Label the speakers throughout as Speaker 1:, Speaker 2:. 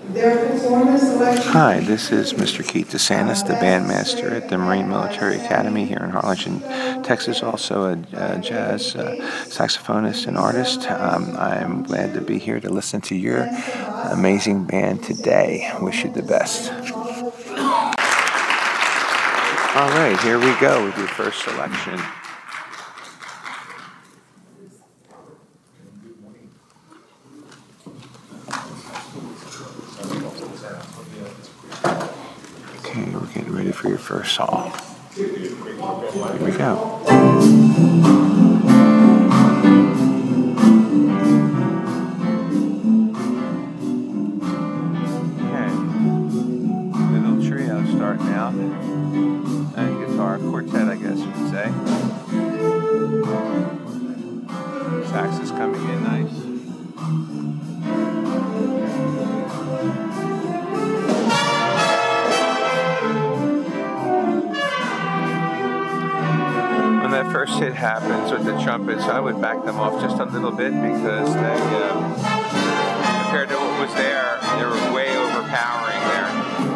Speaker 1: Hi, this is Mr. Keith DeSantis, the bandmaster at the Marine Military Academy here in Harlingen, Texas, also a jazz saxophonist and artist. I'm glad to be here to listen to your amazing band today. Wish you the best. All right, here we go with your first selection. Okay, we're getting ready for your first song. Here we go. Okay, little trio starting out. And guitar quartet, I guess you would say. Sax is coming in nice. When that first hit happens with the trumpets, I would back them off just a little bit because they, compared to what was there, they were way overpowering there.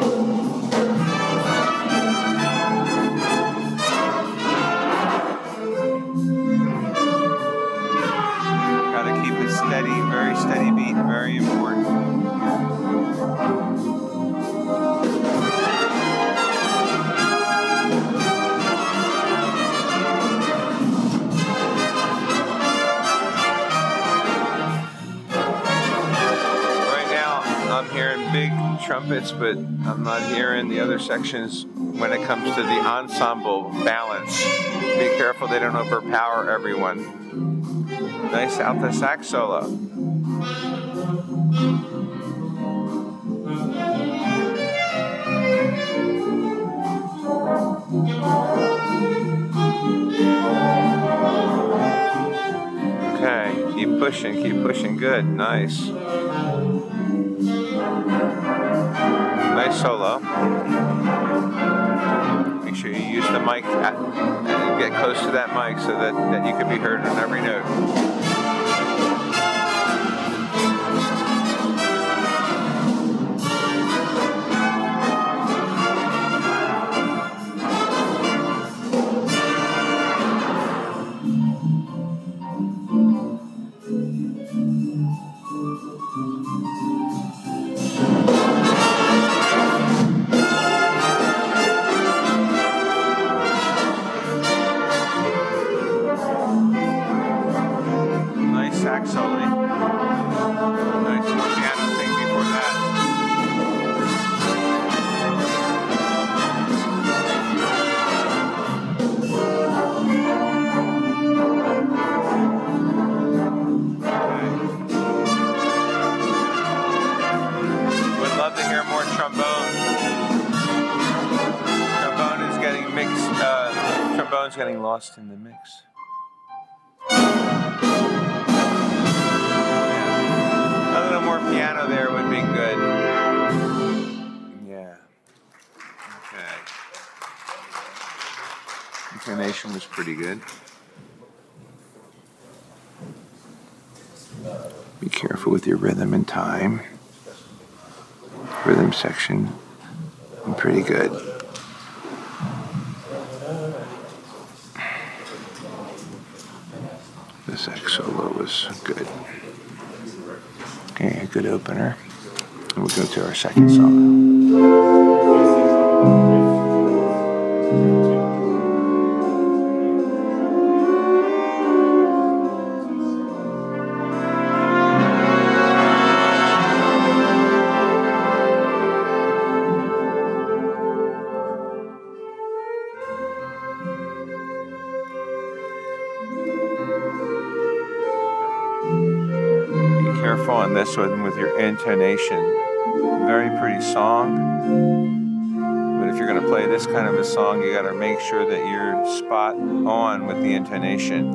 Speaker 1: Gotta keep it steady, very steady beat, very important. I'm hearing big trumpets, but I'm not hearing the other sections when it comes to the ensemble balance. Be careful they don't overpower everyone. Nice alto sax solo. Okay, keep pushing, good, nice. Nice solo. Make sure you use the mic and get close to that mic so that you can be heard on every note. Sax solo. Nice piano thing before that. Okay. Would love to hear more trombone. Trombone is getting mixed. Trombone's getting lost in the mix. More piano there would be good. Yeah. Okay. Intonation was pretty good. Be careful with your rhythm and time. Rhythm section, pretty good. The sax solo was good. Okay, a good opener. And we'll go to our second song. Careful on this one with your intonation. Very pretty song, but if you're going to play this kind of a song, you got to make sure that you're spot on with the intonation.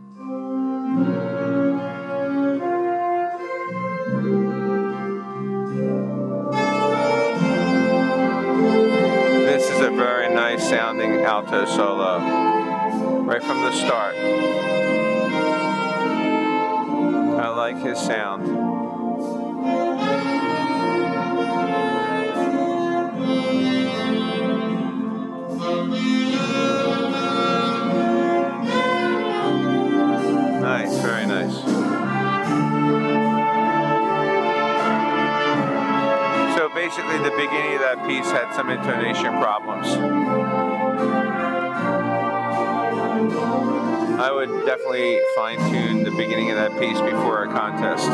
Speaker 1: This is a very nice sounding alto solo, right from the start. I like his sound. basically the beginning of that piece had some intonation problems. I would definitely fine-tune the beginning of that piece before a contest.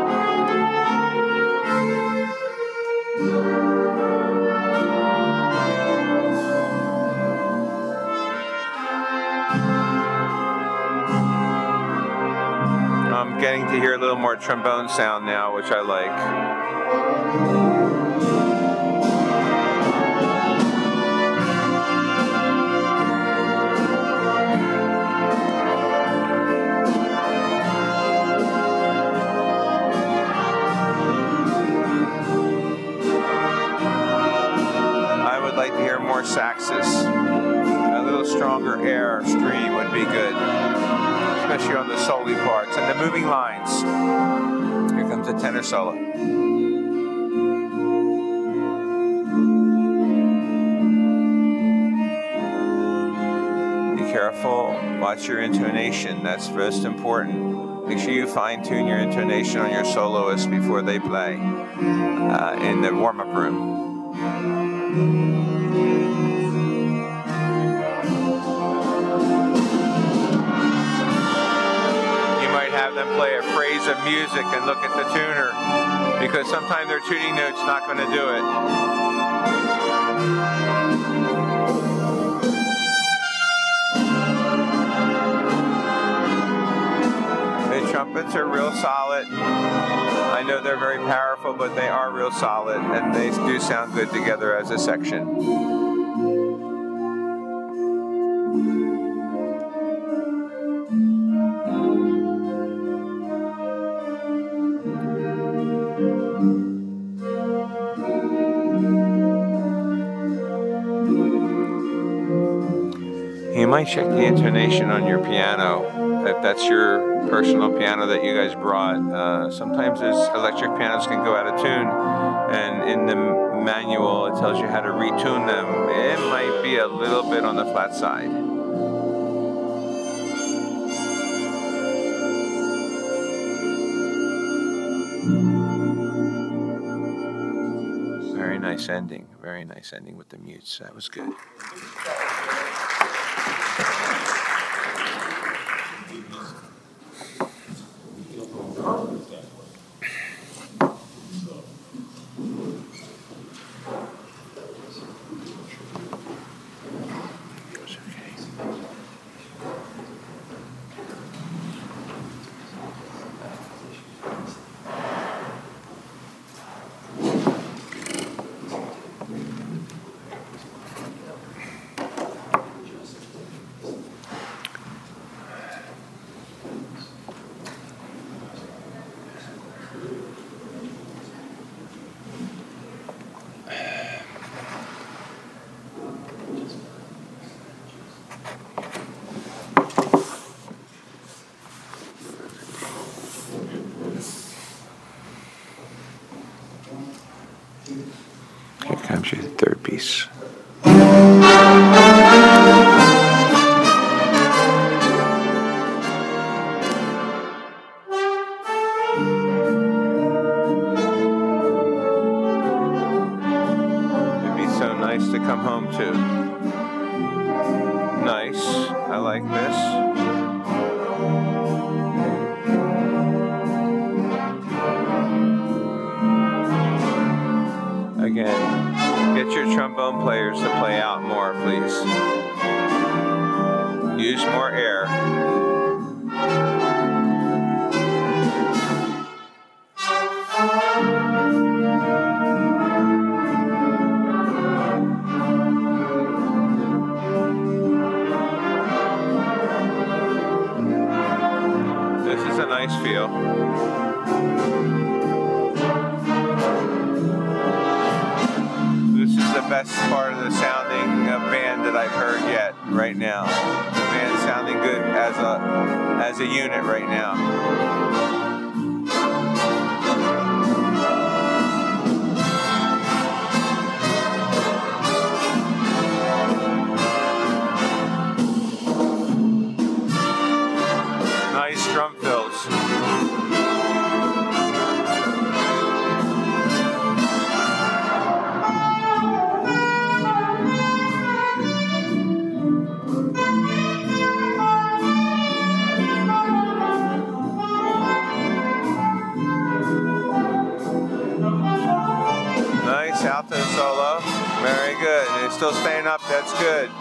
Speaker 1: I'm getting to hear a little more trombone sound now, which I like. I would like to hear more saxes. A little stronger air stream would be good, especially on the solo parts and the moving lines. Here comes a tenor solo. Be careful, watch your intonation, that's most important. Make sure you fine-tune your intonation on your soloists before they play in the warm-up room. Have them play a phrase of music and look at the tuner, because sometimes their tuning note's not going to do it. The trumpets are real solid. I know they're very powerful, but they are real solid, and they do sound good together as a section. You might check the intonation on your piano, if that's your personal piano that you guys brought. Sometimes those electric pianos can go out of tune, and in the manual it tells you how to retune them. It might be a little bit on the flat side. Very nice ending with the mutes. That was good. Here comes your third piece. It'd be so nice to come home to. Nice. I like this. Again, get your trombone players to play out more, please. Use more air. This is a nice feel. The best part of the sounding band that I've heard yet right now. The band's sounding good as a unit right now. Nice drum fills. nice alto solo. Very good. And it's still staying up. That's good.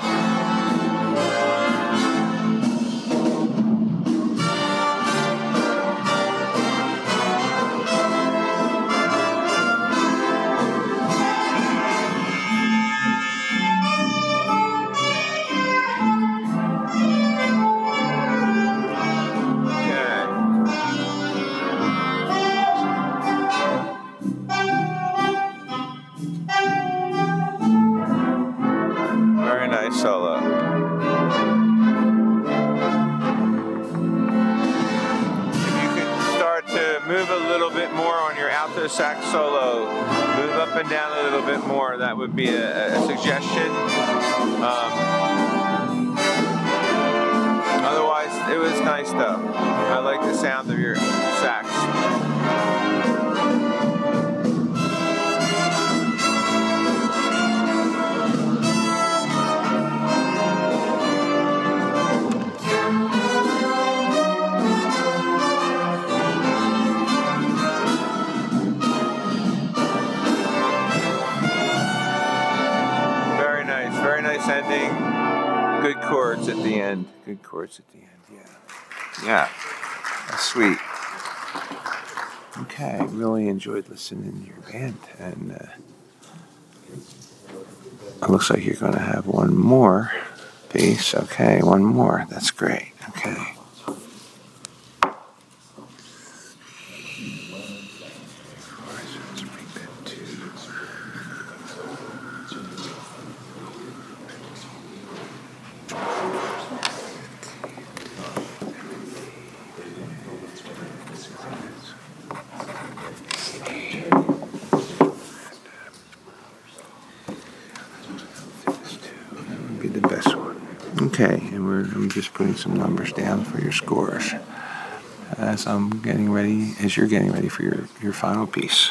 Speaker 1: Solo. If you could start to move a little bit more on your alto sax solo, move up and down a little bit more, that would be a suggestion. Otherwise, it was nice though. I like the sound of your sax. Very nice ending. Good chords at the end. Good chords at the end, yeah. Yeah, that's sweet. Okay, really enjoyed listening to your band. And it looks like you're going to have one more piece. Okay, one more. That's great. Okay. Be the best one. Okay, and I'm just putting some numbers down for your scores as you're getting ready for your final piece.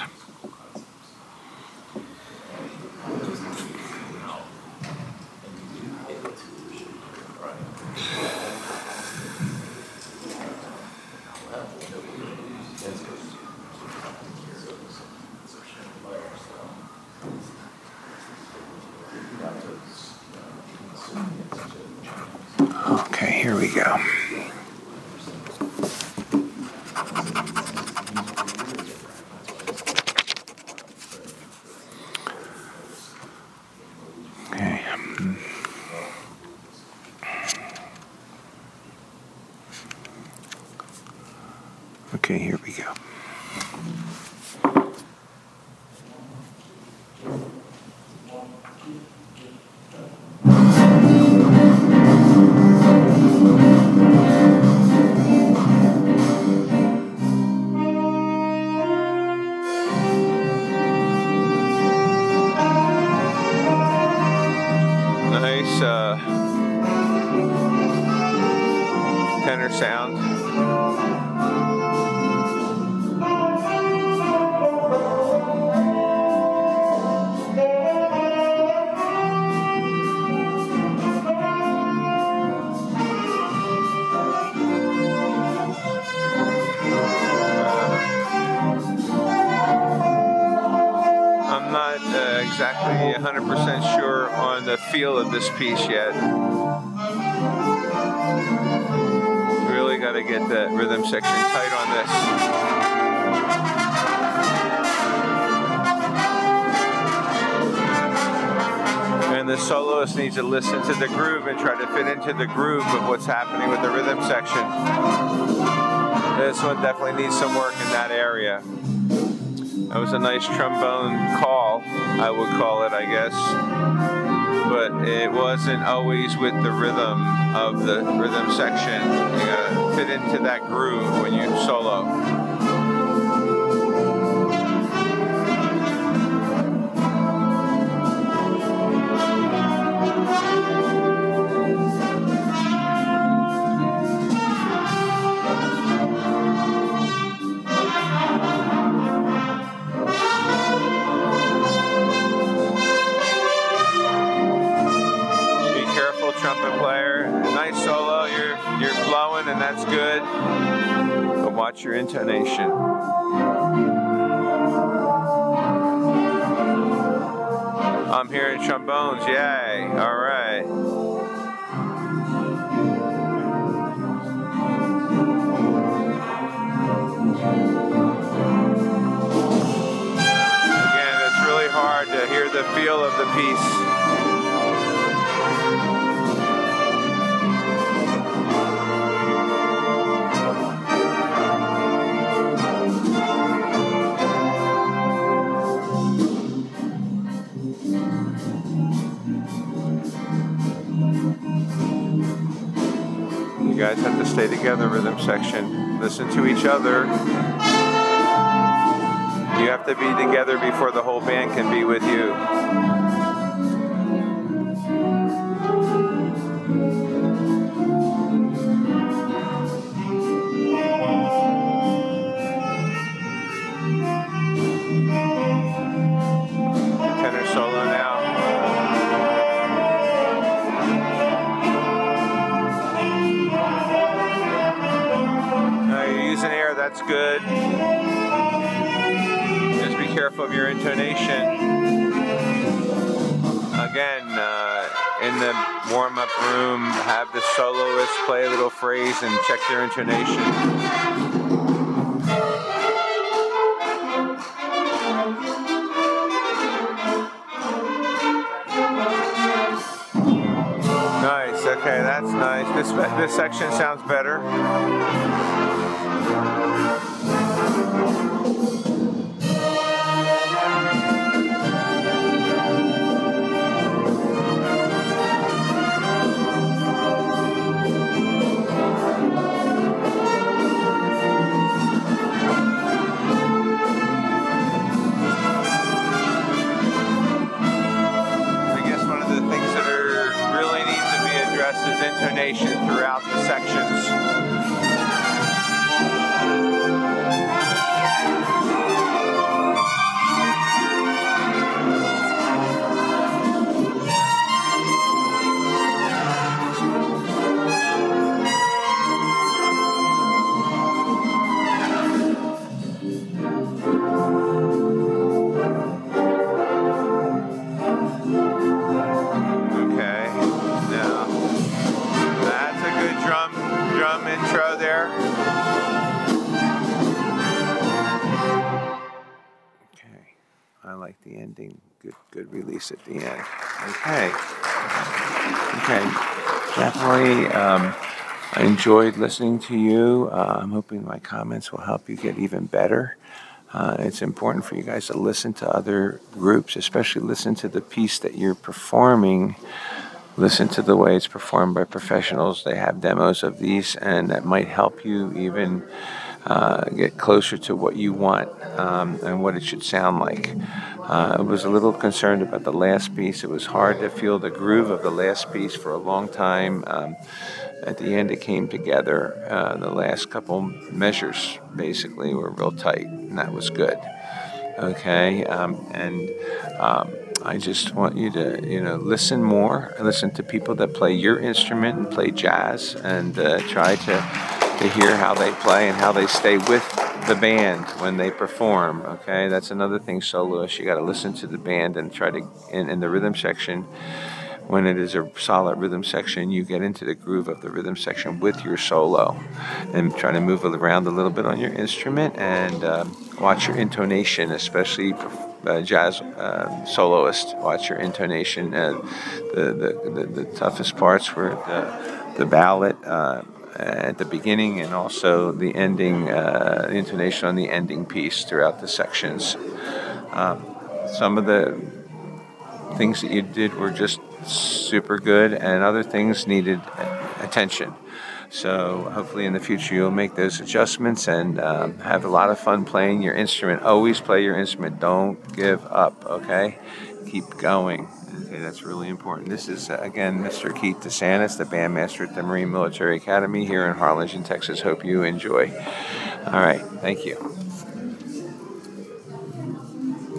Speaker 1: Okay, here we go. Okay. Okay, here we go. Nice tenor sound. I'm not exactly 100% sure on the feel of this piece yet. Really got to get the rhythm section tight on this. And the soloist needs to listen to the groove and try to fit into the groove of what's happening with the rhythm section. This one definitely needs some work in that area. That was a nice trombone call, I would call it, I guess. But it wasn't always with the rhythm of the rhythm section. You gotta fit into that groove when you solo. Trumpet player, nice solo, you're blowing and that's good, but watch your intonation. I'm hearing trombones. Yay. All right. Again, it's really hard to hear the feel of the piece. You guys have to stay together, rhythm section. Listen to each other. You have to be together before the whole band can be with you. Tenor solo now. You're using air, that's good. Just be careful of your intonation. Again, in the warm-up room, have the soloist play a little phrase and check their intonation. Nice, okay, that's nice. This section sounds better. Is intonation throughout the sections. Drum intro there. Okay, I like the ending. Good release at the end. Okay. Definitely, I enjoyed listening to you. I'm hoping my comments will help you get even better. It's important for you guys to listen to other groups, especially listen to the piece that you're performing. Listen to the way it's performed by professionals. They have demos of these, and that might help you even get closer to what you want and what it should sound like. I was a little concerned about the last piece. It was hard to feel the groove of the last piece for a long time. At the end, it came together. The last couple measures, basically, were real tight, and that was good. Okay, I just want you to, listen more. Listen to people that play your instrument and play jazz, and try to hear how they play and how they stay with the band when they perform. Okay, that's another thing, soloists. You got to listen to the band and try to in the rhythm section. When it is a solid rhythm section, you get into the groove of the rhythm section with your solo and try to move around a little bit on your instrument and watch your intonation, especially jazz soloist. Watch your intonation. The toughest parts were the ballad at the beginning and also the ending, the intonation on the ending piece throughout the sections. Some of the things that you did were just super good, and other things needed attention. So hopefully in the future you'll make those adjustments and have a lot of fun playing your instrument. Always play your instrument. Don't give up, okay? Keep going. Okay, that's really important. This is, again, Mr. Keith DeSantis, the bandmaster at the Marine Military Academy here in Harlingen, Texas. Hope you enjoy. All right. Thank you.